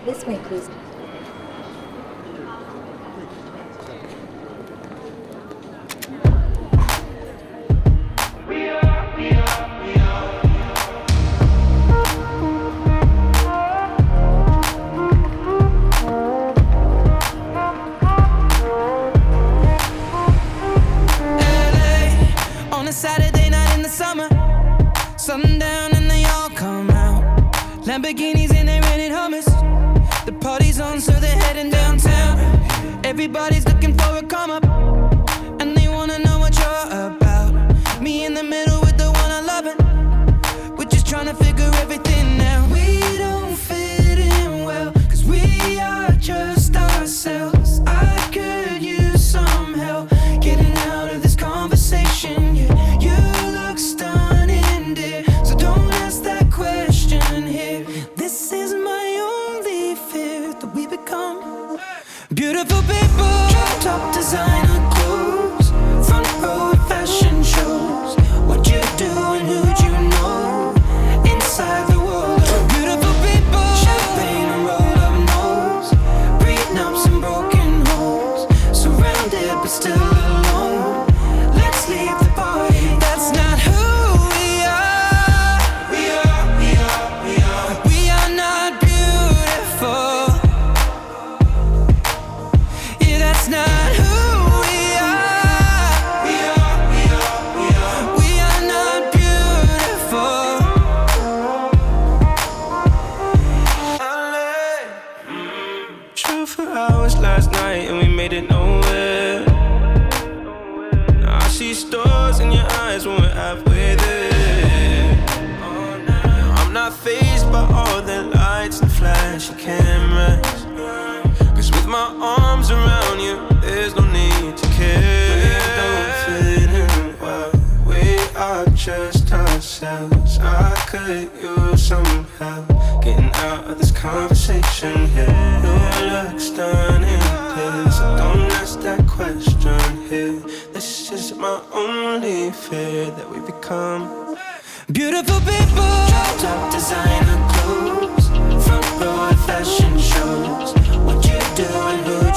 This way, please. On a Saturday night in the summer, sundown and they all come out. Lamborghinis and they rented Hummers. The party's on, so they're heading downtown. Everybody's looking for a come up, and they wanna know what you're about. Me in the middle with the one I love, and we're just trying to figure everything out. We don't fit in well, 'cause we are just ourselves. I could use some help getting out of this conversation. Yeah, you look stunning, dear, so don't ask that question here. This is my only fear, that we become beautiful people. Top designer clothes, front row fashion shows. What you do and who'd you know? Inside the world of beautiful people. Champagne and roll up nose, prenups and broken homes. Surrounded but still alone. Let's leave the party. That's not who we are. We are not beautiful. Yeah, that's not who we are. We are not beautiful. Drove for hours last night and we made it nowhere. Now I see stars in your eyes when we're halfway there. I'm not fazed by all the lights and flashy cameras, 'cause with my arms around you, there's no need to care. We don't fit in well, we are just ourselves. I could use some help getting out of this conversation here. You look stunning, please, so don't ask that question here. This is my only fear, that we become beautiful people. Top designer clothes, front row fashion shows. What you do and who